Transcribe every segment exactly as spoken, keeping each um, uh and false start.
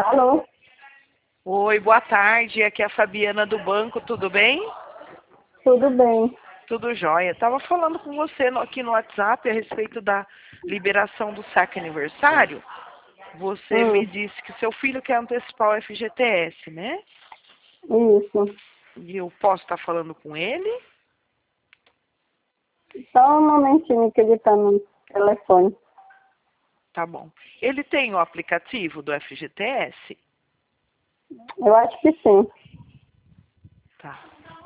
Alô? Oi, boa tarde. Aqui é a Fabiana do banco, tudo bem? Tudo bem. Tudo jóia. Estava falando com você no- aqui no WhatsApp a respeito da liberação do saque aniversário. Você me Hum, disse que seu filho quer antecipar o F G T S, né? isso. E eu posso estar falando com ele? Só um momentinho que ele tá no telefone. Tá bom. Ele tem o aplicativo do F G T S? Eu acho que sim. Tá.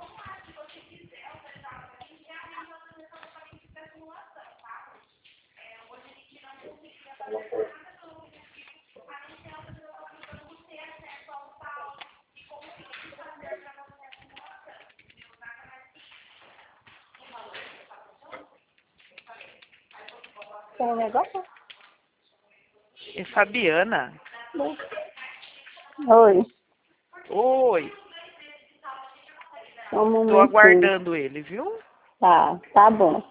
Tem um negócio? É Fabiana? Oi. Oi. Só um Estou momentinho. aguardando ele, viu? Tá, tá bom.